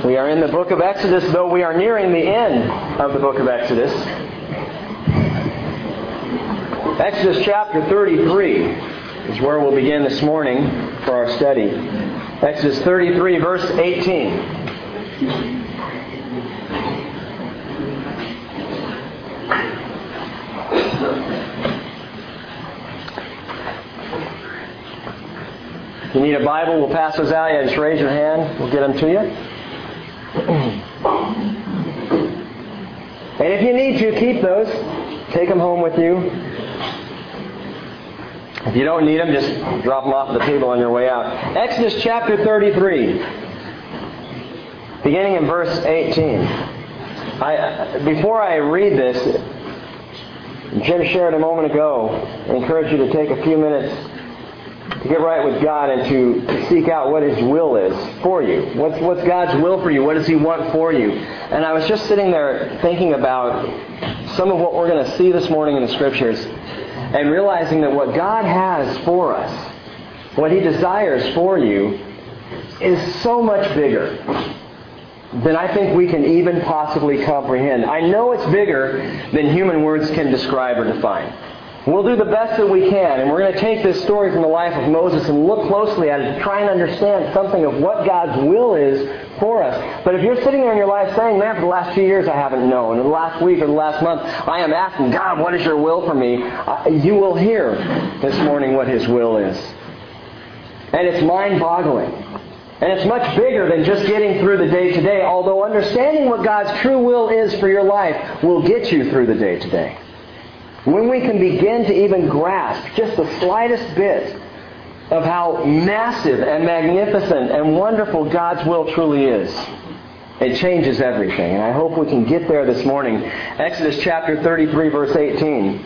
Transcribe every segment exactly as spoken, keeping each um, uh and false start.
We are in the book of Exodus, though we are nearing the end of the book of Exodus. Exodus chapter thirty-three is where we'll begin this morning for our study. Exodus thirty-three, verse eighteen. If you need a Bible, we'll pass those out. Yeah, just raise your hand. We'll get them to you. And if you need to, keep those. Take them home with you. If you don't need them, just drop them off at the table on your way out. Exodus chapter thirty-three, beginning in verse eighteen. I, before I read this, Jim shared a moment ago, I encourage you to take a few minutes to get right with God and to seek out what His will is for you. What's, what's God's will for you? What does He want for you? And I was just sitting there thinking about some of what we're going to see this morning in the Scriptures and realizing that what God has for us, what He desires for you, is so much bigger than I think we can even possibly comprehend. I know it's bigger than human words can describe or define. We'll do the best that we can, and we're going to take this story from the life of Moses and look closely at it to try and understand something of what God's will is for us. But if you're sitting there in your life saying, man, for the last two years I haven't known, or the last week or the last month I am asking, God, what is your will for me? Uh, you will hear this morning what His will is. And it's mind-boggling. And it's much bigger than just getting through the day-to-day, although understanding what God's true will is for your life will get you through the day-to-day. When we can begin to even grasp just the slightest bit of how massive and magnificent and wonderful God's will truly is, it changes everything. And I hope we can get there this morning. Exodus chapter thirty-three, verse eighteen.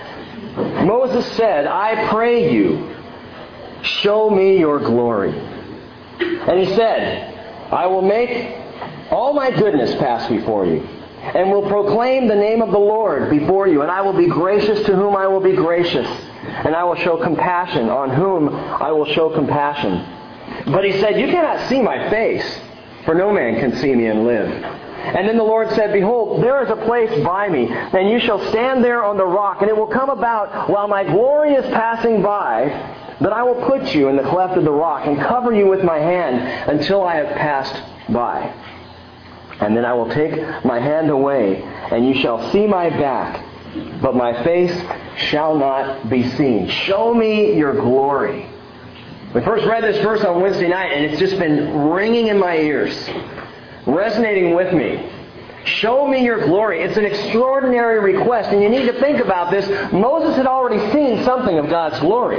Moses said, I pray you, show me your glory. And he said, I will make all my goodness pass before you, and will proclaim the name of the Lord before you. And I will be gracious to whom I will be gracious. And I will show compassion on whom I will show compassion. But he said, you cannot see my face, for no man can see me and live. And then the Lord said, behold, there is a place by me, and you shall stand there on the rock. And it will come about, while my glory is passing by, that I will put you in the cleft of the rock, and cover you with my hand until I have passed by. And then I will take my hand away, and you shall see my back, but my face shall not be seen. Show me your glory. We first read this verse on Wednesday night, and it's just been ringing in my ears, resonating with me. Show me your glory. It's an extraordinary request, and you need to think about this. Moses had already seen something of God's glory.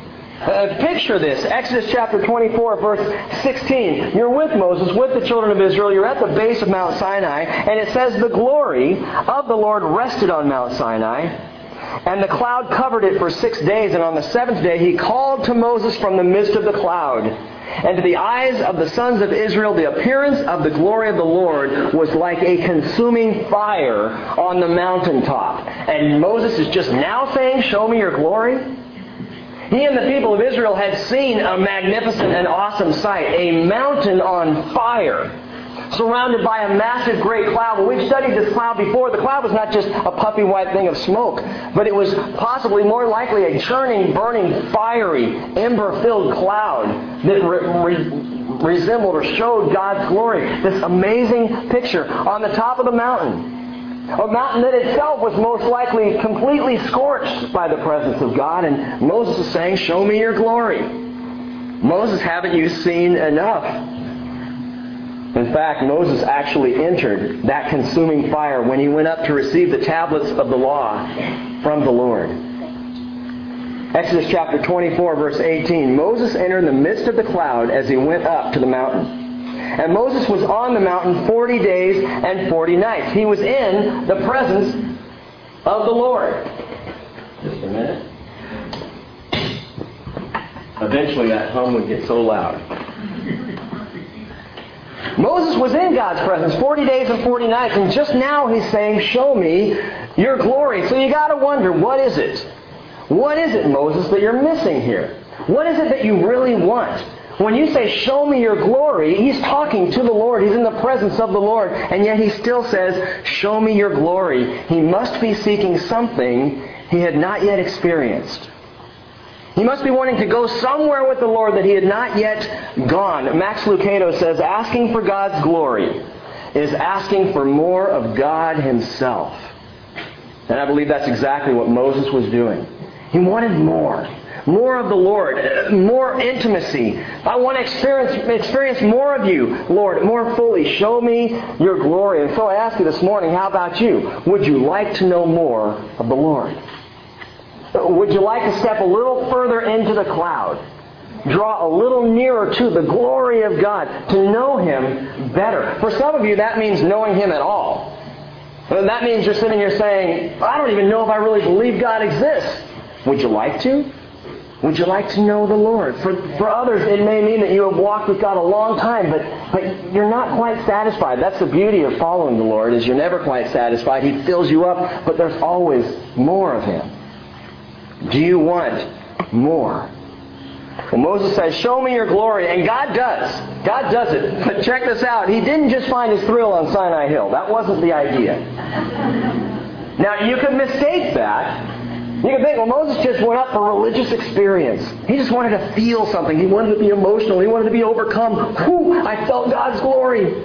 Uh, picture this. Exodus chapter twenty-four, verse sixteen. You're with Moses, with the children of Israel. You're at the base of Mount Sinai. And it says, the glory of the Lord rested on Mount Sinai. And the cloud covered it for six days. And on the seventh day He called to Moses from the midst of the cloud. And to the eyes of the sons of Israel, the appearance of the glory of the Lord was like a consuming fire on the mountaintop. And Moses is just now saying, show me your glory? He and the people of Israel had seen a magnificent and awesome sight, a mountain on fire, surrounded by a massive great cloud. Well, we've studied this cloud before. The cloud was not just a puffy white thing of smoke, but it was possibly more likely a churning, burning, fiery, ember-filled cloud that re- re- resembled or showed God's glory. This amazing picture on the top of the mountain. A mountain that itself was most likely completely scorched by the presence of God. And Moses is saying, show me your glory. Moses, haven't you seen enough? In fact, Moses actually entered that consuming fire when he went up to receive the tablets of the law from the Lord. Exodus chapter twenty-four, verse eighteen. Moses entered the midst of the cloud as he went up to the mountain. And Moses was on the mountain forty days and forty nights. He was in the presence of the Lord. Just a minute. Eventually that hum would get so loud. Moses was in God's presence forty days and forty nights. And just now He's saying, show me your glory. So you got to wonder, what is it? What is it, Moses, that you're missing here? What is it that you really want? When you say, show me your glory, he's talking to the Lord. He's in the presence of the Lord. And yet he still says, show me your glory. He must be seeking something he had not yet experienced. He must be wanting to go somewhere with the Lord that he had not yet gone. Max Lucado says, asking for God's glory is asking for more of God himself. And I believe that's exactly what Moses was doing. He wanted more. More of the Lord. More intimacy. I want to experience, experience more of you, Lord, more fully. Show me your glory. And so I ask you this morning, how about you? Would you like to know more of the Lord? Would you like to step a little further into the cloud? Draw a little nearer to the glory of God, to know Him better. For some of you, that means knowing Him at all. And that means you're sitting here saying, I don't even know if I really believe God exists. Would you like to? Would you like to know the Lord? For, for others, it may mean that you have walked with God a long time, but, but you're not quite satisfied. That's the beauty of following the Lord, is you're never quite satisfied. He fills you up, but there's always more of Him. Do you want more? Well, Moses says, show me your glory. And God does. God does it. But check this out. He didn't just find his thrill on Sinai Hill. That wasn't the idea. Now, you could mistake that. You could think, well, Moses just went up for religious experience. He just wanted to feel something. He wanted to be emotional. He wanted to be overcome. Whew, I felt God's glory.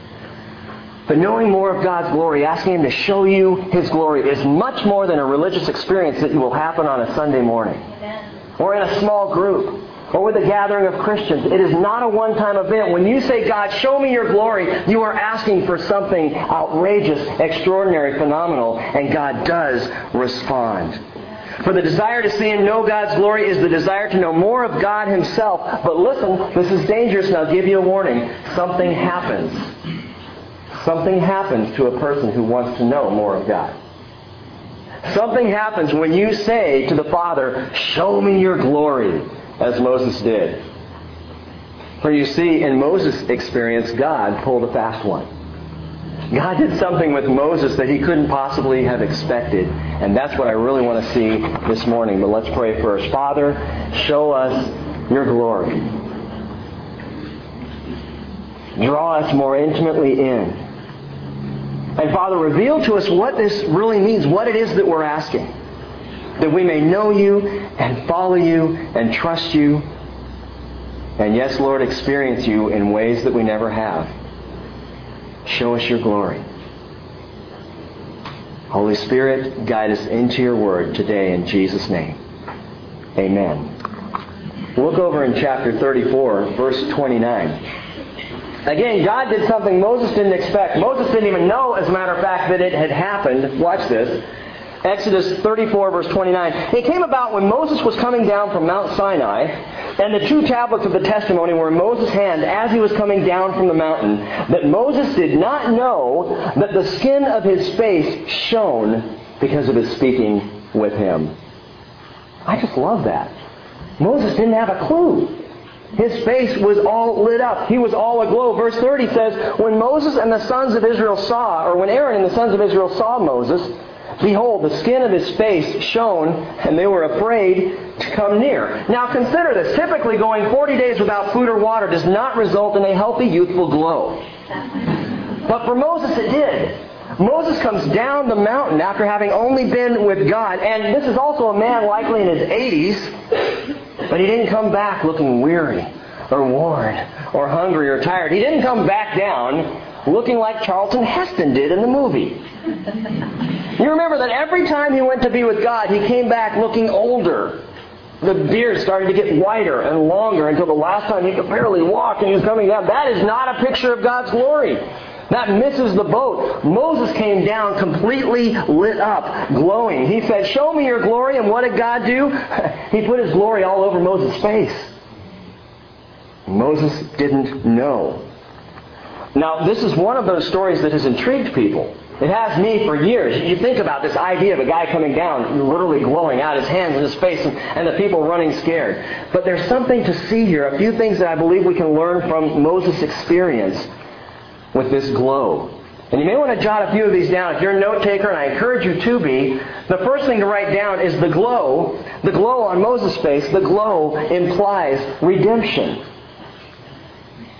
But knowing more of God's glory, asking Him to show you His glory, is much more than a religious experience that will happen on a Sunday morning. Or in a small group. Or with a gathering of Christians. It is not a one-time event. When you say, God, show me your glory, you are asking for something outrageous, extraordinary, phenomenal. And God does respond. For the desire to see and know God's glory is the desire to know more of God Himself. But listen, this is dangerous, and I'll give you a warning. Something happens. Something happens to a person who wants to know more of God. Something happens when you say to the Father, show me your glory, as Moses did. For you see, in Moses' experience, God pulled a fast one. God did something with Moses that he couldn't possibly have expected. And that's what I really want to see this morning. But let's pray first. Father, show us your glory. Draw us more intimately in. And Father, reveal to us what this really means, what it is that we're asking. That we may know you and follow you and trust you. And yes, Lord, experience you in ways that we never have. Show us your glory. Holy Spirit, guide us into your word today in Jesus' name. Amen. Look over in chapter thirty-four, verse twenty-nine. Again, God did something Moses didn't expect. Moses didn't even know, as a matter of fact, that it had happened. Watch this. Exodus thirty-four, verse twenty-nine. It came about when Moses was coming down from Mount Sinai, and the two tablets of the testimony were in Moses' hand as he was coming down from the mountain, that Moses did not know that the skin of his face shone because of his speaking with him. I just love that. Moses didn't have a clue. His face was all lit up. He was all aglow. Verse thirty says, when Moses and the sons of Israel saw, or when Aaron and the sons of Israel saw Moses, behold, the skin of his face shone, and they were afraid to come near. Now consider this. Typically, going forty days without food or water does not result in a healthy, youthful glow. But for Moses, it did. Moses comes down the mountain after having only been with God. And this is also a man likely in his eighties. But he didn't come back looking weary or worn or hungry or tired. He didn't come back down looking like Charlton Heston did in the movie. You remember that every time he went to be with God, he came back looking older. The beard started to get whiter and longer until the last time he could barely walk and he was coming down. That is not a picture of God's glory. That misses the boat. Moses came down completely lit up, glowing. He said, show me your glory. And what did God do? He put His glory all over Moses' face. Moses didn't know. Now, this is one of those stories that has intrigued people. It has me for years. You think about this idea of a guy coming down, literally glowing out his hands and his face, and, and the people running scared. But there's something to see here, a few things that I believe we can learn from Moses' experience with this glow. And you may want to jot a few of these down if you're a note taker, and I encourage you to be. The first thing to write down is the glow. The glow on Moses' face, the glow implies redemption.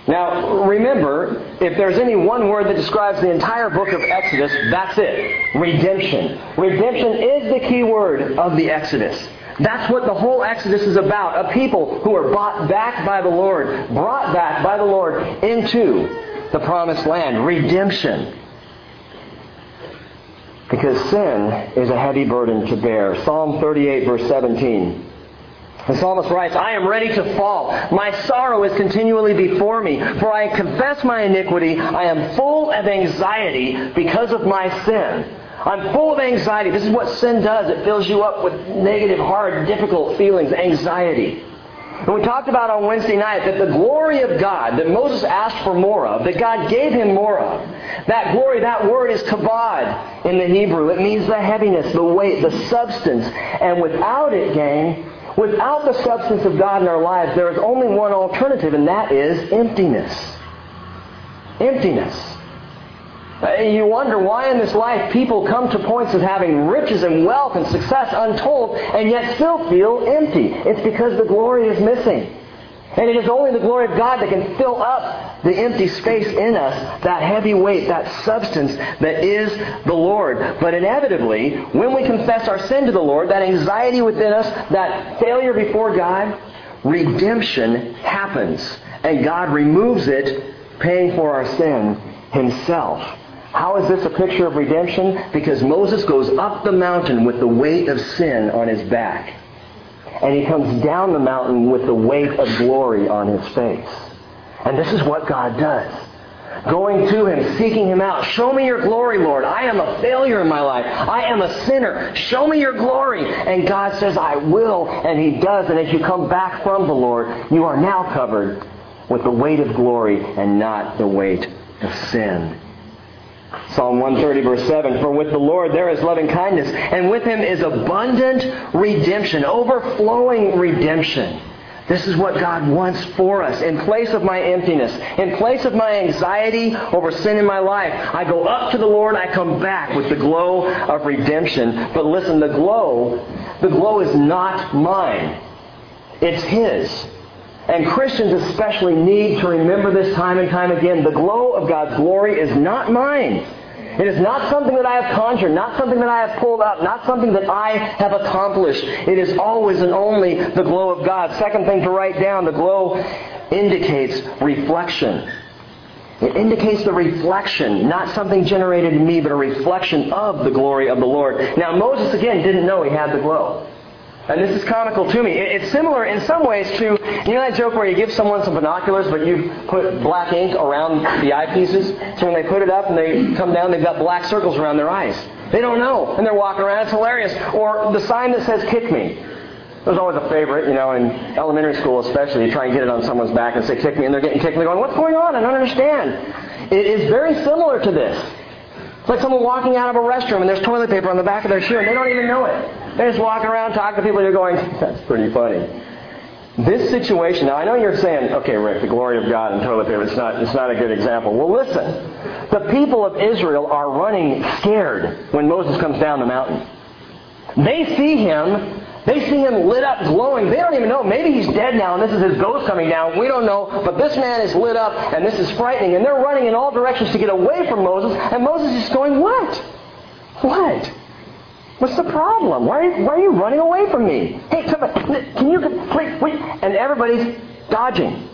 Now, remember, if there's any one word that describes the entire book of Exodus, that's it. Redemption. Redemption is the key word of the Exodus. That's what the whole Exodus is about. A people who are bought back by the Lord, brought back by the Lord into the promised land. Redemption. Because sin is a heavy burden to bear. Psalm thirty-eight, verse seventeen. The psalmist writes, I am ready to fall. My sorrow is continually before me. For I confess my iniquity. I am full of anxiety because of my sin. I'm full of anxiety. This is what sin does. It fills you up with negative, hard, difficult feelings, anxiety. And we talked about on Wednesday night that the glory of God that Moses asked for more of, that God gave him more of, that glory, that word is kabod in the Hebrew. It means the heaviness, the weight, the substance. And without it, gang, without the substance of God in our lives, there is only one alternative, and that is emptiness. Emptiness. You wonder why in this life people come to points of having riches and wealth and success untold and yet still feel empty. It's because the glory is missing. And it is only the glory of God that can fill up the empty space in us, that heavy weight, that substance that is the Lord. But inevitably, when we confess our sin to the Lord, that anxiety within us, that failure before God, redemption happens. And God removes it, paying for our sin Himself. How is this a picture of redemption? Because Moses goes up the mountain with the weight of sin on his back. And he comes down the mountain with the weight of glory on his face. And this is what God does. Going to Him, seeking Him out. Show me your glory, Lord. I am a failure in my life. I am a sinner. Show me your glory. And God says, I will. And He does. And as you come back from the Lord, you are now covered with the weight of glory and not the weight of sin. Psalm one thirty, verse seven, for with the Lord there is loving kindness, and with Him is abundant redemption, overflowing redemption. This is what God wants for us. In place of my emptiness, in place of my anxiety over sin in my life, I go up to the Lord, I come back with the glow of redemption. But listen, the glow, the glow is not mine. It's His. And Christians especially need to remember this time and time again. The glow of God's glory is not mine. It is not something that I have conjured, not something that I have pulled up, not something that I have accomplished. It is always and only the glow of God. Second thing to write down, the glow indicates reflection. It indicates the reflection, not something generated in me, but a reflection of the glory of the Lord. Now Moses, again, didn't know he had the glow. And this is comical to me. It's similar in some ways to, you know that joke where you give someone some binoculars, but you put black ink around the eyepieces? So when they put it up and they come down, they've got black circles around their eyes. They don't know. And they're walking around. It's hilarious. Or the sign that says, kick me. It was always a favorite, you know, in elementary school especially. You try and get it on someone's back and say, kick me. And they're getting kicked. And they're going, what's going on? I don't understand. It is very similar to this. It's like someone walking out of a restroom and there's toilet paper on the back of their shoe and they don't even know it. They're just walking around talking to people and you're going, that's pretty funny. This situation, now I know you're saying, okay, Rick, the glory of God and toilet paper, it's not, it's not a good example. Well, listen. The people of Israel are running scared when Moses comes down the mountain. They see him. They see him lit up, glowing. They don't even know. Maybe he's dead now and this is his ghost coming down. We don't know. But this man is lit up and this is frightening. And they're running in all directions to get away from Moses. And Moses is going, what? What? What's the problem? Why are you, why are you running away from me? Hey, come on. Can you... Wait, wait. And everybody's dodging.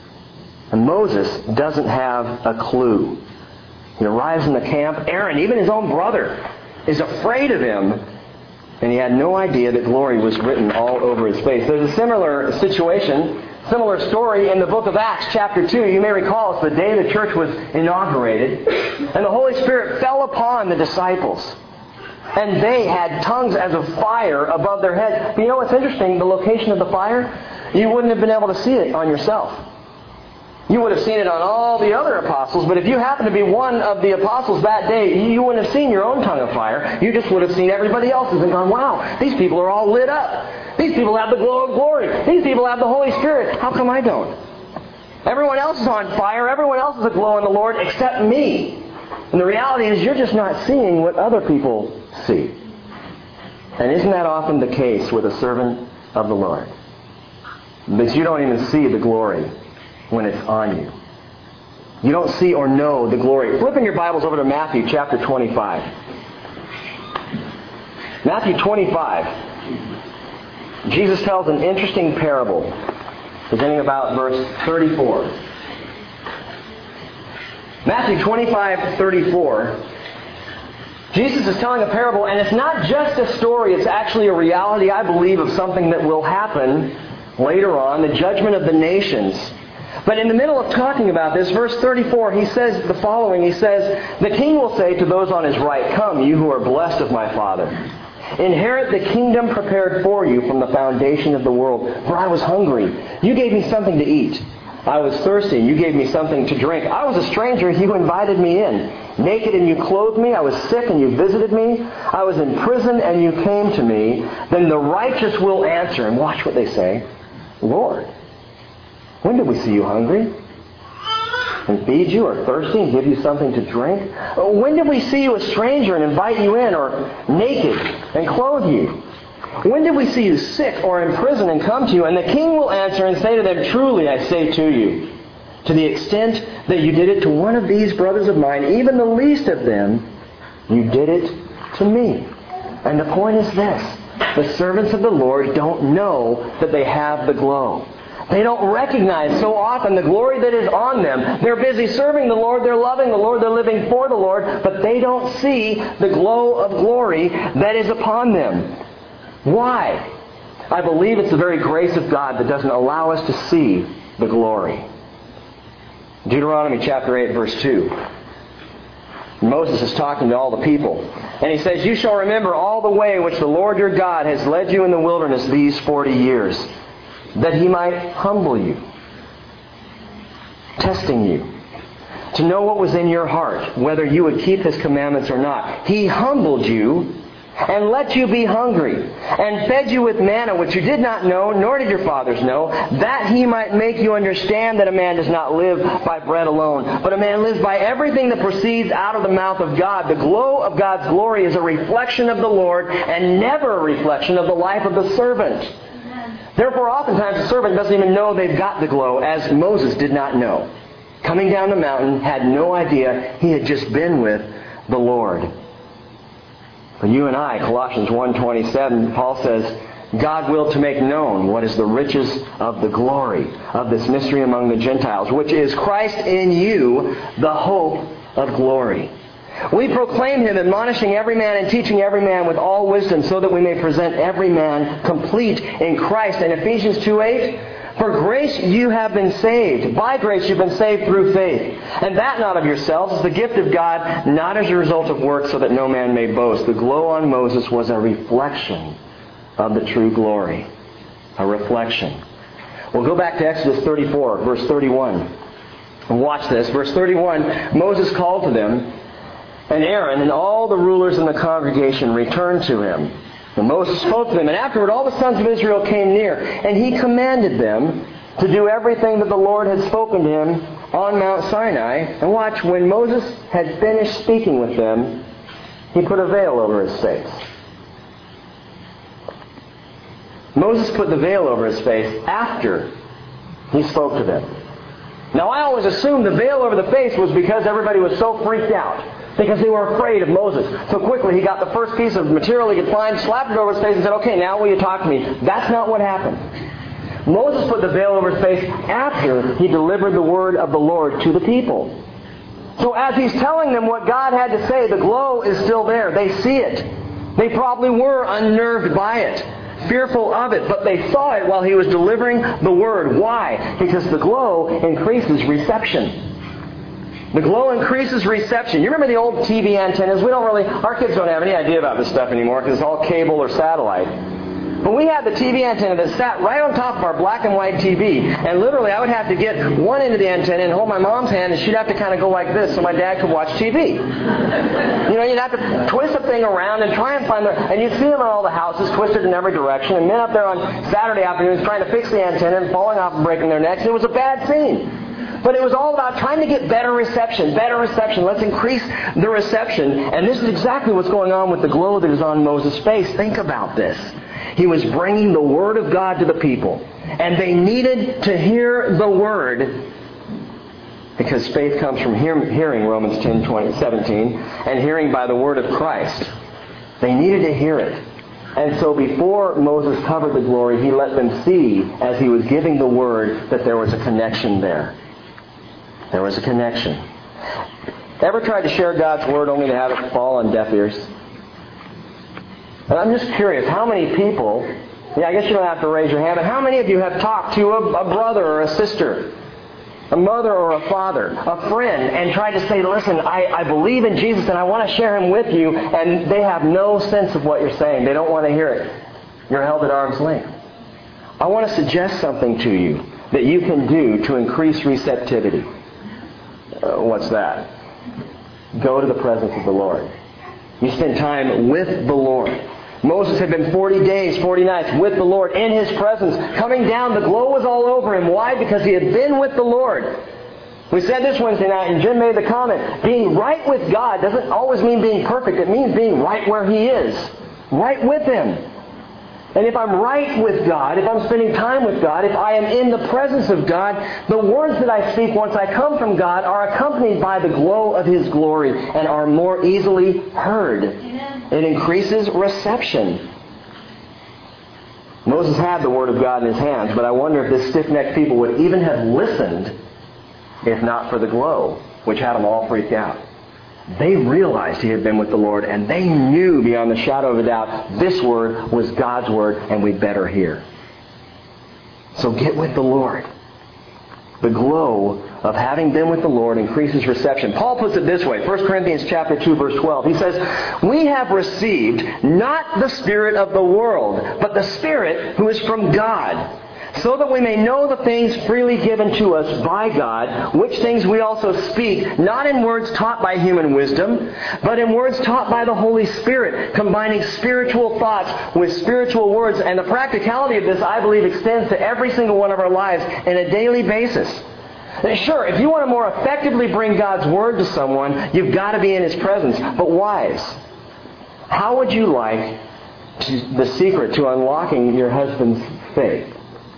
And Moses doesn't have a clue. He arrives in the camp. Aaron, even his own brother, is afraid of him. And he had no idea that glory was written all over his face. There's a similar situation, similar story in the book of Acts, chapter two. You may recall it's the day the church was inaugurated. And the Holy Spirit fell upon the disciples. And they had tongues as of fire above their heads. But you know what's interesting? The location of the fire? You wouldn't have been able to see it on yourself. You would have seen it on all the other apostles, but if you happen to be one of the apostles that day, you wouldn't have seen your own tongue of fire. You just would have seen everybody else's and gone, wow, these people are all lit up. These people have the glow of glory. These people have the Holy Spirit. How come I don't? Everyone else is on fire. Everyone else is aglow in the Lord except me. And the reality is you're just not seeing what other people see. And isn't that often the case with a servant of the Lord? But you don't even see the glory when it's on you. You don't see or know the glory. Flip in your Bibles over to Matthew chapter twenty-five. Matthew twenty-five. Jesus tells an interesting parable, beginning about verse thirty-four. Matthew twenty-five, thirty-four. Jesus is telling a parable, and it's not just a story, it's actually a reality, I believe, of something that will happen later on, the judgment of the nations. But in the middle of talking about this, verse thirty-four, he says the following. He says, "The king will say to those on his right, 'Come, you who are blessed of my Father. Inherit the kingdom prepared for you from the foundation of the world. For I was hungry. You gave me something to eat. I was thirsty. You gave me something to drink. I was a stranger. You invited me in. Naked and you clothed me. I was sick and you visited me. I was in prison and you came to me.' Then the righteous will answer," and watch what they say, "Lord, when did we see you hungry and feed you, or thirsty and give you something to drink? When did we see you a stranger and invite you in, or naked and clothe you? When did we see you sick or in prison and come to you?" And the king will answer and say to them, "Truly I say to you, to the extent that you did it to one of these brothers of mine, even the least of them, you did it to me." And the point is this: the servants of the Lord don't know that they have the glow. They don't recognize so often the glory that is on them. They're busy serving the Lord, they're loving the Lord, they're living for the Lord, but they don't see the glow of glory that is upon them. Why? I believe it's the very grace of God that doesn't allow us to see the glory. Deuteronomy chapter eight, verse two. Moses is talking to all the people. And he says, "You shall remember all the way which the Lord your God has led you in the wilderness these forty years, that He might humble you, testing you, to know what was in your heart, whether you would keep His commandments or not. He humbled you and let you be hungry, and fed you with manna which you did not know, nor did your fathers know, that He might make you understand that a man does not live by bread alone, but a man lives by everything that proceeds out of the mouth of God." The glow of God's glory is a reflection of the Lord, and never a reflection of the life of the servant. Therefore, oftentimes the servant doesn't even know they've got the glow, as Moses did not know. Coming down the mountain, had no idea he had just been with the Lord. For you and I, Colossians one twenty-seven, Paul says, "God willed to make known what is the riches of the glory of this mystery among the Gentiles, which is Christ in you, the hope of glory. We proclaim Him, admonishing every man and teaching every man with all wisdom, so that we may present every man complete in Christ." In Ephesians two eight, "For grace you have been saved. By grace you've been saved through faith. And that not of yourselves, is the gift of God, not as a result of works, so that no man may boast." The glow on Moses was a reflection of the true glory. A reflection. We'll go back to Exodus thirty-four, verse thirty-one. And watch this. Verse thirty-one, "Moses called to them, and Aaron and all the rulers in the congregation returned to him. And Moses spoke to them, and afterward all the sons of Israel came near, and he commanded them to do everything that the Lord had spoken to him on Mount Sinai." And watch, when Moses had finished speaking with them, he put a veil over his face. Moses put the veil over his face after he spoke to them. Now, I always assumed the veil over the face was because everybody was so freaked out, because they were afraid of Moses. So quickly he got the first piece of material he could find, slapped it over his face and said, "Okay, now will you talk to me?" That's not what happened. Moses put the veil over his face after he delivered the word of the Lord to the people. So as he's telling them what God had to say, the glow is still there. They see it. They probably were unnerved by it, fearful of it, but they saw it while he was delivering the word. Why? Because the glow increases reception. The glow increases reception. You remember the old T V antennas? We don't really, our kids don't have any idea about this stuff anymore because it's all cable or satellite. But we had the T V antenna that sat right on top of our black and white T V. And literally I would have to get one end of the antenna and hold my mom's hand, and she'd have to kind of go like this so my dad could watch T V. You know, you'd have to twist the thing around and try and find the... And you'd see them in all the houses, twisted in every direction, and men up there on Saturday afternoons trying to fix the antenna and falling off and breaking their necks. It was a bad scene. But it was all about trying to get better reception, better reception. Let's increase the reception. And this is exactly what's going on with the glow that is on Moses' face. Think about this. He was bringing the Word of God to the people. And they needed to hear the Word. Because faith comes from hear- hearing, Romans ten, twenty, seventeen, and hearing by the word of Christ. They needed to hear it. And so before Moses covered the glory, he let them see, as he was giving the word, that there was a connection there. There was a connection. Ever tried to share God's word only to have it fall on deaf ears? And I'm just curious, how many people, yeah, I guess you don't have to raise your hand, but how many of you have talked to a, a brother or a sister, a mother or a father, a friend, and tried to say, listen, I, I believe in Jesus and I want to share Him with you, and they have no sense of what you're saying. They don't want to hear it. You're held at arm's length. I want to suggest something to you that you can do to increase receptivity. Uh, what's that? Go to the presence of the Lord. You spend time with the Lord. Moses had been forty days, forty nights with the Lord in His presence. Coming down, the glow was all over him. Why? Because he had been with the Lord. We said this Wednesday night, and Jim made the comment, being right with God doesn't always mean being perfect. It means being right where He is. Right with Him. And if I'm right with God, if I'm spending time with God, if I am in the presence of God, the words that I speak once I come from God are accompanied by the glow of His glory and are more easily heard. Amen. It increases reception. Moses had the Word of God in his hands, but I wonder if this stiff-necked people would even have listened if not for the glow, which had them all freaked out. They realized he had been with the Lord, and they knew beyond the shadow of a doubt this word was God's word, and we'd better hear. So get with the Lord. The glow of having been with the Lord increases reception. Paul puts it this way, First Corinthians chapter two, verse twelve. He says, we have received not the spirit of the world, but the Spirit who is from God, so that we may know the things freely given to us by God, which things we also speak, not in words taught by human wisdom, but in words taught by the Holy Spirit, combining spiritual thoughts with spiritual words. And the practicality of this, I believe, extends to every single one of our lives on a daily basis. Sure, if you want to more effectively bring God's Word to someone, you've got to be in His presence. But wives, how would you like to, the secret to unlocking your husband's faith?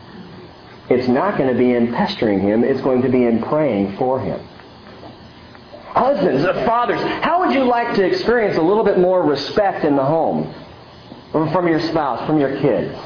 It's not going to be in pestering him. It's going to be in praying for him. Husbands, fathers, how would you like to experience a little bit more respect in the home? From your spouse, from your kids?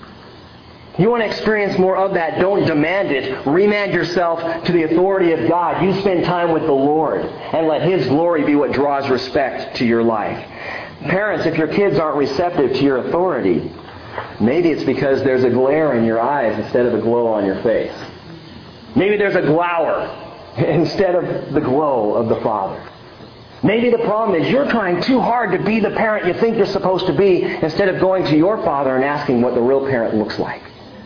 You want to experience more of that, don't demand it. Remand yourself to the authority of God. You spend time with the Lord and let His glory be what draws respect to your life. Parents, if your kids aren't receptive to your authority, maybe it's because there's a glare in your eyes instead of a glow on your face. Maybe there's a glower instead of the glow of the Father. Maybe the problem is you're trying too hard to be the parent you think you're supposed to be instead of going to your Father and asking what the real parent looks like.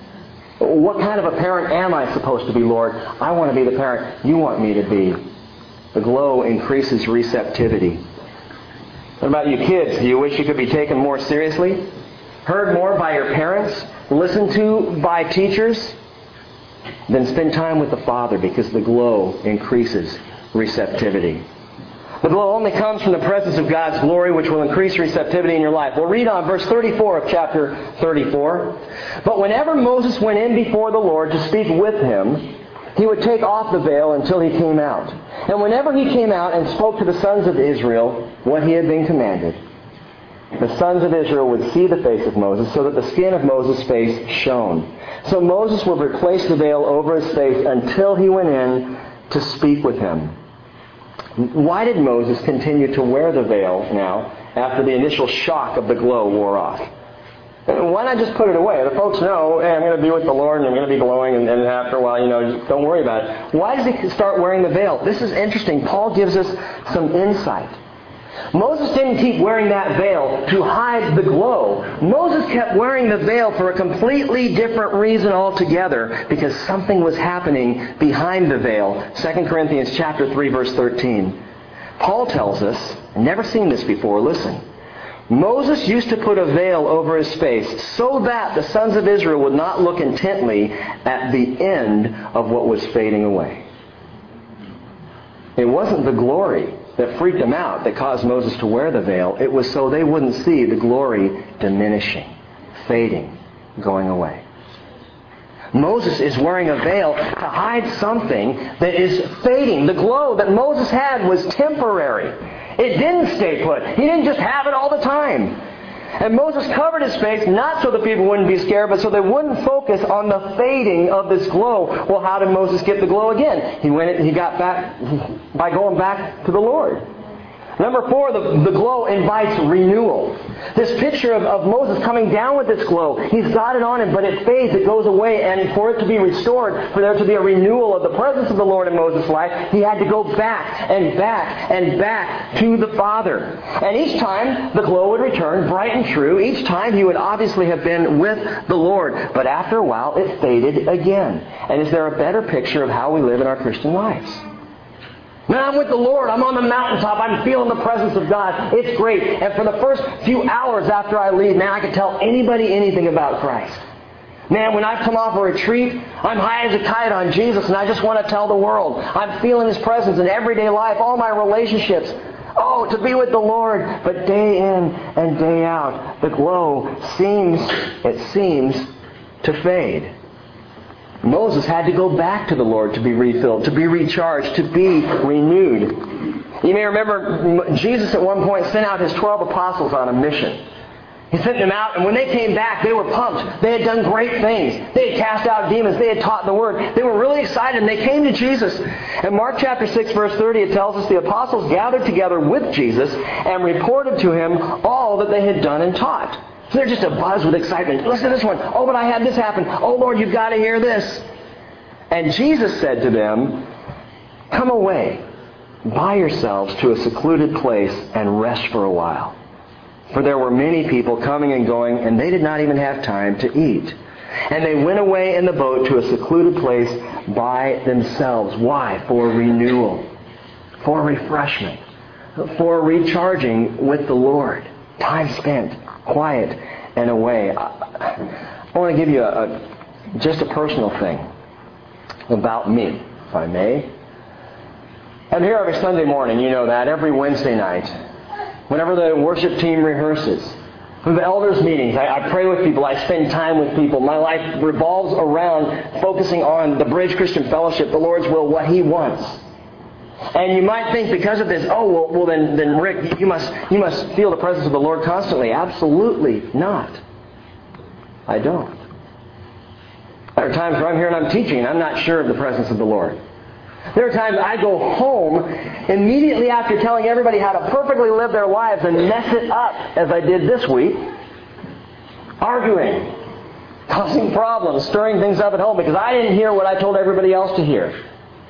What kind of a parent am I supposed to be, Lord? I want to be the parent you want me to be. The glow increases receptivity. What about you kids? Do you wish you could be taken more seriously? Heard more by your parents? Listened to by teachers? Then spend time with the Father, because the glow increases receptivity. The glow only comes from the presence of God's glory, which will increase receptivity in your life. We'll read on verse thirty-four of chapter thirty-four. But whenever Moses went in before the Lord to speak with Him, he would take off the veil until he came out. And whenever he came out and spoke to the sons of Israel what he had been commanded, the sons of Israel would see the face of Moses, so that the skin of Moses' face shone. So Moses would replace the veil over his face until he went in to speak with him. Why did Moses continue to wear the veil now after the initial shock of the glow wore off? Why not just put it away? The folks know, hey, I'm going to be with the Lord and I'm going to be glowing, and, and after a while, you know, just don't worry about it. Why does he start wearing the veil? This is interesting. Paul gives us some insight. Moses didn't keep wearing that veil to hide the glow. Moses kept wearing the veil for a completely different reason altogether, because something was happening behind the veil. Second Corinthians chapter three, verse thirteen. Paul tells us, I've never seen this before, listen. Moses used to put a veil over his face so that the sons of Israel would not look intently at the end of what was fading away. It wasn't the glory that freaked them out that caused Moses to wear the veil. It was so they wouldn't see the glory diminishing, fading, going away. Moses is wearing a veil to hide something that is fading. The glow that Moses had was temporary. It didn't stay put. He didn't just have it all the time. And Moses covered his face not so the people wouldn't be scared, but so they wouldn't focus on the fading of this glow. Well, how did Moses get the glow again? He went. He got back by going back to the Lord. Number four, the, the glow invites renewal. This picture of, of Moses coming down with this glow, he's got it on him, but it fades, it goes away, and for it to be restored, for there to be a renewal of the presence of the Lord in Moses' life, he had to go back and back and back to the Father. And each time, the glow would return bright and true. Each time, he would obviously have been with the Lord. But after a while, it faded again. And is there a better picture of how we live in our Christian lives? Man, I'm with the Lord. I'm on the mountaintop. I'm feeling the presence of God. It's great. And for the first few hours after I leave, man, I can tell anybody anything about Christ. Man, when I've come off a retreat, I'm high as a kite on Jesus, and I just want to tell the world. I'm feeling His presence in everyday life, all my relationships. Oh, to be with the Lord. But day in and day out, the glow seems, it seems, to fade. Moses had to go back to the Lord to be refilled, to be recharged, to be renewed. You may remember Jesus at one point sent out His twelve apostles on a mission. He sent them out, and when they came back, they were pumped. They had done great things. They had cast out demons. They had taught the Word. They were really excited, and they came to Jesus. In Mark chapter six, verse thirty, it tells us the apostles gathered together with Jesus and reported to Him all that they had done and taught. So they're just abuzz with excitement. Listen to this one. Oh, but I had this happen. Oh, Lord, you've got to hear this. And Jesus said to them, come away by yourselves to a secluded place and rest for a while. For there were many people coming and going, and they did not even have time to eat. And they went away in the boat to a secluded place by themselves. Why? For renewal, for refreshment, for recharging with the Lord. Time spent, quiet and away. I, I want to give you a, a, just a personal thing about me, if I may. I'm here every Sunday morning, you know that, every Wednesday night. Whenever the worship team rehearses, for the elders' meetings, I, I pray with people, I spend time with people. My life revolves around focusing on the Bridge Christian Fellowship, the Lord's will, what He wants. And you might think because of this, oh, well, well then, then Rick, you must, you must feel the presence of the Lord constantly. Absolutely not. I don't. There are times where I'm here and I'm teaching and I'm not sure of the presence of the Lord. There are times I go home immediately after telling everybody how to perfectly live their lives and mess it up, as I did this week, arguing, causing problems, stirring things up at home because I didn't hear what I told everybody else to hear.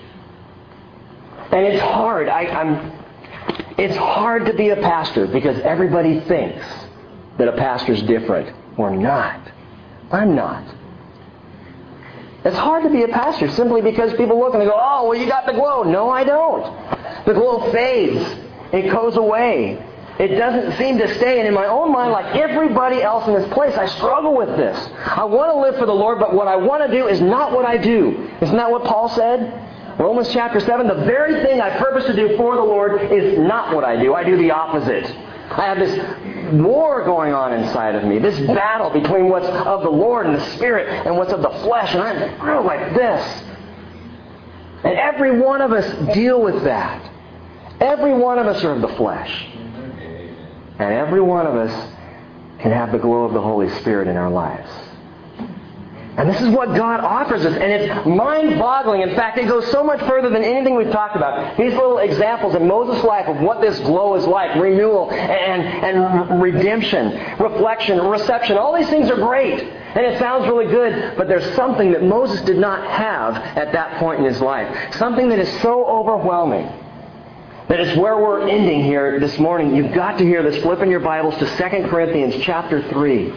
And it's hard. I, I'm, it's hard to be a pastor because everybody thinks that a pastor's different. We're not. I'm not. It's hard to be a pastor simply because people look and they go, oh, well, you got the glow. No, I don't. The glow fades. It goes away. It doesn't seem to stay. And in my own mind, like everybody else in this place, I struggle with this. I want to live for the Lord, but what I want to do is not what I do. Isn't that what Paul said? Romans chapter seven, the very thing I purpose to do for the Lord is not what I do. I do the opposite. I have this war going on inside of me, this battle between what's of the Lord and the Spirit and what's of the flesh, and I'm real like this. And every one of us deal with that. Every one of us are of the flesh. And every one of us can have the glow of the Holy Spirit in our lives. And this is what God offers us. And it's mind-boggling. In fact, it goes so much further than anything we've talked about. These little examples in Moses' life of what this glow is like, renewal and, and redemption, reflection, reception, all these things are great. And it sounds really good, but there's something that Moses did not have at that point in his life. Something that is so overwhelming that it's where we're ending here this morning. You've got to hear this. Flip in your Bibles to Second Corinthians chapter three.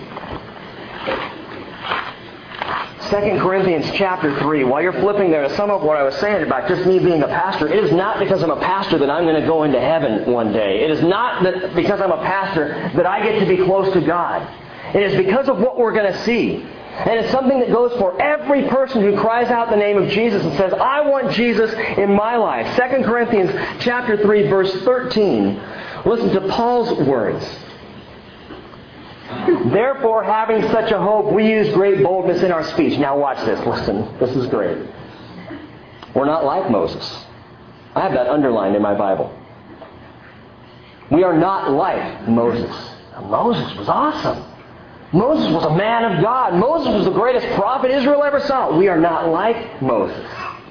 Second Corinthians chapter three. While you're flipping there, some of what I was saying about just me being a pastor, it is not because I'm a pastor that I'm going to go into heaven one day. It is not that because I'm a pastor that I get to be close to God. It is because of what we're going to see. And it's something that goes for every person who cries out the name of Jesus and says, I want Jesus in my life. Second Corinthians chapter three, verse thirteen. Listen to Paul's words. Therefore, having such a hope, we use great boldness in our speech. Now watch this. Listen. This is great. We're not like Moses. I have that underlined in my Bible. We are not like Moses. Now, Moses was awesome. Moses was a man of God. Moses was the greatest prophet Israel ever saw. We are not like Moses.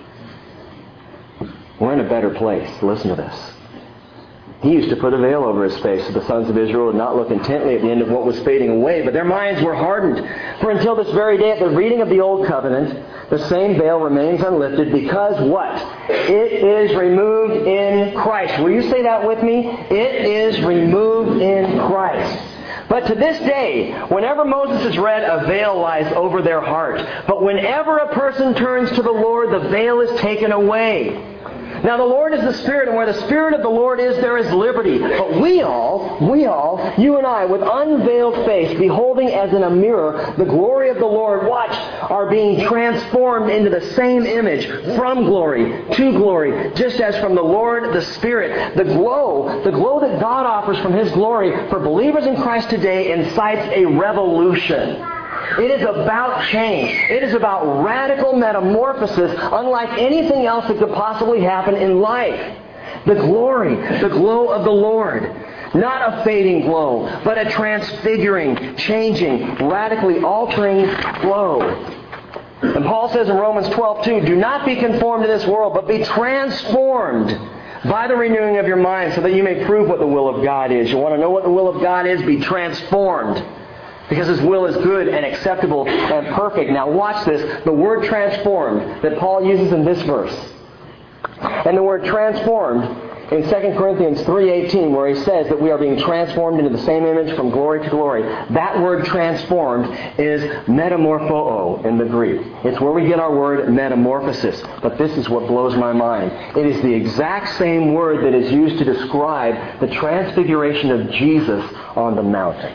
We're in a better place. Listen to this. He used to put a veil over his face so the sons of Israel would not look intently at the end of what was fading away, but their minds were hardened. For until this very day, at the reading of the Old Covenant, the same veil remains unlifted because what? It is removed in Christ. Will you say that with me? It is removed in Christ. But to this day, whenever Moses is read, a veil lies over their heart. But whenever a person turns to the Lord, the veil is taken away. Now the Lord is the Spirit, and where the Spirit of the Lord is, there is liberty. But we all, we all, you and I, with unveiled face, beholding as in a mirror the glory of the Lord, watch, are being transformed into the same image, from glory to glory, just as from the Lord the Spirit. The glow, the glow that God offers from His glory for believers in Christ today incites a revolution. It is about change. It is about radical metamorphosis, unlike anything else that could possibly happen in life. The glory, the glow of the Lord. Not a fading glow, but a transfiguring, changing, radically altering glow. And Paul says in Romans twelve two, do not be conformed to this world, but be transformed by the renewing of your mind, so that you may prove what the will of God is. You want to know what the will of God is? Be transformed. Because His will is good and acceptable and perfect. Now watch this. The word transformed that Paul uses in this verse. And the word transformed in Second Corinthians three eighteen, where he says that we are being transformed into the same image from glory to glory. That word transformed is metamorpho in the Greek. It's where we get our word metamorphosis. But this is what blows my mind. It is the exact same word that is used to describe the transfiguration of Jesus on the mountain.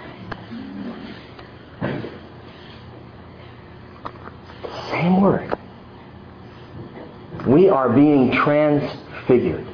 Same word. We are being transfigured.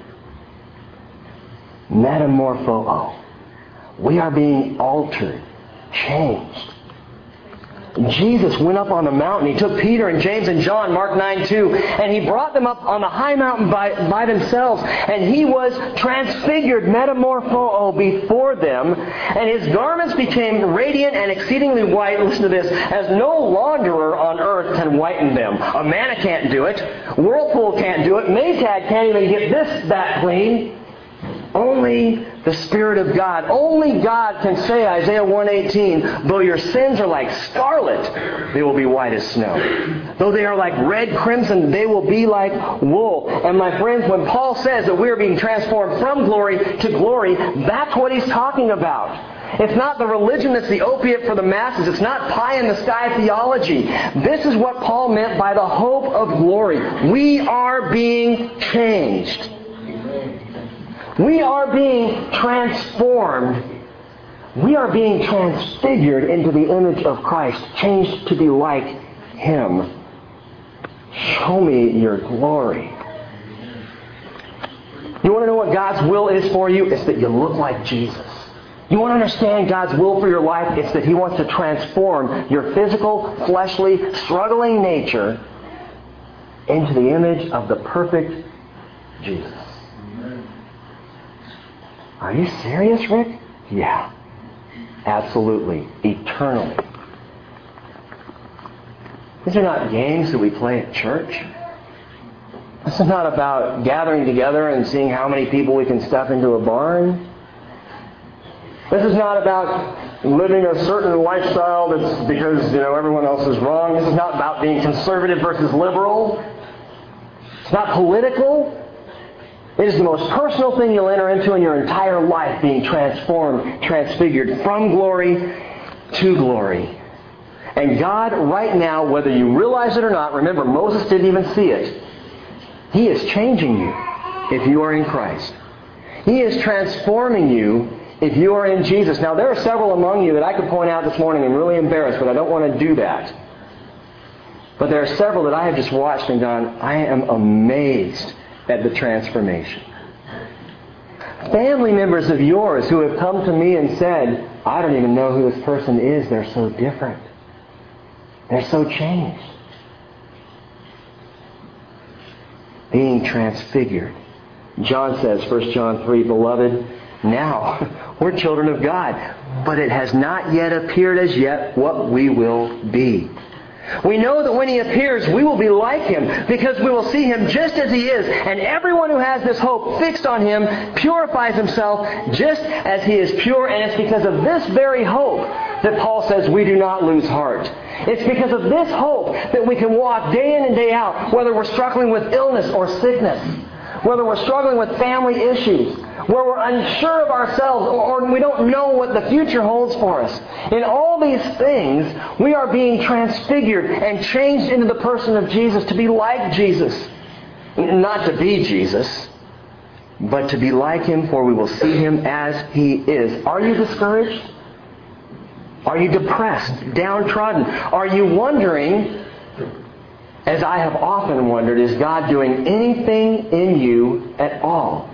Metamorpho. We are being altered, changed. Jesus went up on the mountain. He took Peter and James and John, Mark nine two, and He brought them up on the high mountain by, by themselves. And He was transfigured, metamorpho, before them. And His garments became radiant and exceedingly white, listen to this, as no launderer on earth can whiten them. Amana can't do it. Whirlpool can't do it. Maytag can't even get this that clean. Only the Spirit of God. Only God can say, Isaiah one eighteen, though your sins are like scarlet, they will be white as snow. Though they are like red crimson, they will be like wool. And my friends, when Paul says that we are being transformed from glory to glory, that's what he's talking about. It's not the religion that's the opiate for the masses. It's not pie-in-the-sky theology. This is what Paul meant by the hope of glory. We are being changed. We are being transformed. We are being transfigured into the image of Christ, changed to be like Him. Show me your glory. You want to know what God's will is for you? It's that you look like Jesus. You want to understand God's will for your life? It's that He wants to transform your physical, fleshly, struggling nature into the image of the perfect Jesus. Are you serious, Rick? Yeah. Absolutely. Eternally. These are not games that we play at church. This is not about gathering together and seeing how many people we can stuff into a barn. This is not about living a certain lifestyle that's because, you know, everyone else is wrong. This is not about being conservative versus liberal. It's not political. It is the most personal thing you'll enter into in your entire life, being transformed, transfigured from glory to glory. And God, right now, whether you realize it or not, remember, Moses didn't even see it. He is changing you if you are in Christ. He is transforming you if you are in Jesus. Now, there are several among you that I could point out this morning. I'm really embarrassed, but I don't want to do that. But there are several that I have just watched and gone, I am amazed at the transformation. Family members of yours who have come to me and said, I don't even know who this person is. They're so different. They're so changed. Being transfigured. John says, First John three, Beloved, now we're children of God, but it has not yet appeared as yet what we will be. We know that when He appears, we will be like Him, because we will see Him just as He is. And everyone who has this hope fixed on Him purifies himself just as He is pure. And it's because of this very hope that Paul says we do not lose heart. It's because of this hope that we can walk day in and day out, whether we're struggling with illness or sickness, whether we're struggling with family issues, where we're unsure of ourselves, or, or we don't know what the future holds for us. In all these things, we are being transfigured and changed into the person of Jesus to be like Jesus. Not to be Jesus, but to be like Him, for we will see Him as He is. Are you discouraged? Are you depressed, downtrodden? Are you wondering, as I have often wondered, is God doing anything in you at all?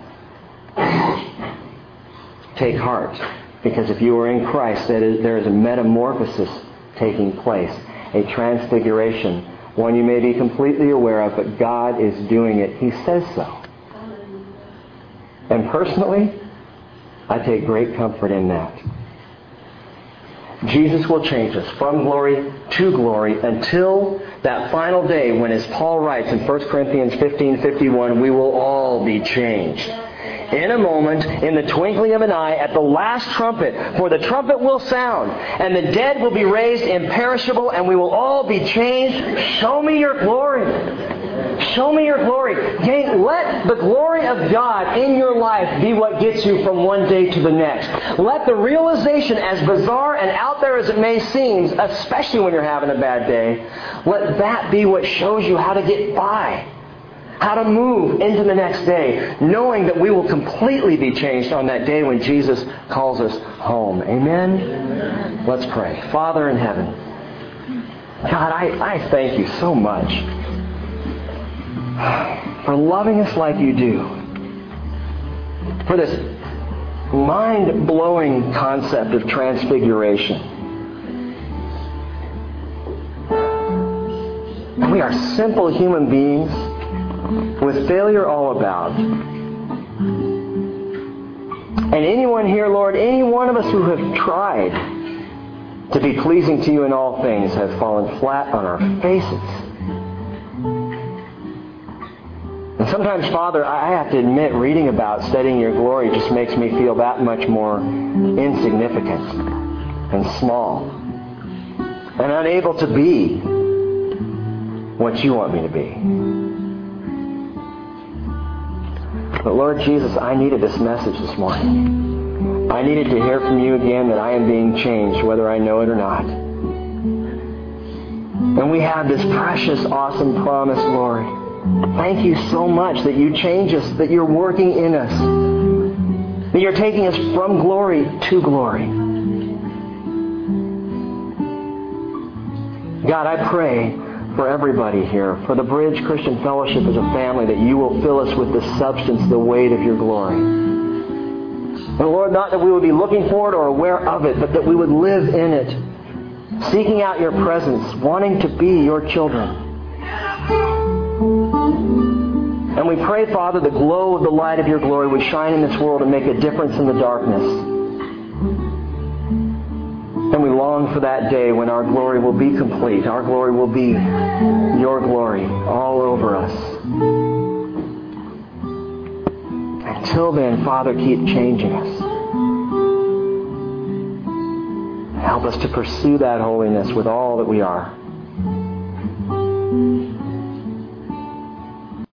Take heart, because if you are in Christ, that is, there is a metamorphosis taking place, a transfiguration, one you may be completely aware of, but God is doing it. He says so. And personally, I take great comfort in that. Jesus will change us from glory to glory until that final day when, as Paul writes in First Corinthians fifteen fifty-one, we will all be changed. In a moment, in the twinkling of an eye, at the last trumpet, for the trumpet will sound, and the dead will be raised imperishable, and we will all be changed. Show me your glory. Show me your glory. Gang, let the glory of God in your life be what gets you from one day to the next. Let the realization, as bizarre and out there as it may seem, especially when you're having a bad day, let that be what shows you how to get by. How to move into the next day, knowing that we will completely be changed on that day when Jesus calls us home. Amen? Amen. Let's pray. Father in heaven, God, I, I thank You so much for loving us like You do. For this mind-blowing concept of transfiguration. We are simple human beings with failure all about. And anyone here, Lord, any one of us who have tried to be pleasing to You in all things have fallen flat on our faces. And sometimes, Father, I have to admit, reading about studying Your glory just makes me feel that much more insignificant and small and unable to be what You want me to be. But Lord Jesus, I needed this message this morning. I needed to hear from You again that I am being changed, whether I know it or not. And we have this precious, awesome promise, Lord. Thank You so much that You change us, that You're working in us, that You're taking us from glory to glory. God, I pray for everybody here, for the Bridge Christian Fellowship as a family, that You will fill us with the substance, the weight of Your glory. And Lord, not that we would be looking for it or aware of it, but that we would live in it, seeking out Your presence, wanting to be Your children. And we pray, Father, the glow of the light of Your glory would shine in this world and make a difference in the darkness. And we long for that day when our glory will be complete. Our glory will be Your glory all over us. Until then, Father, keep changing us. Help us to pursue that holiness with all that we are.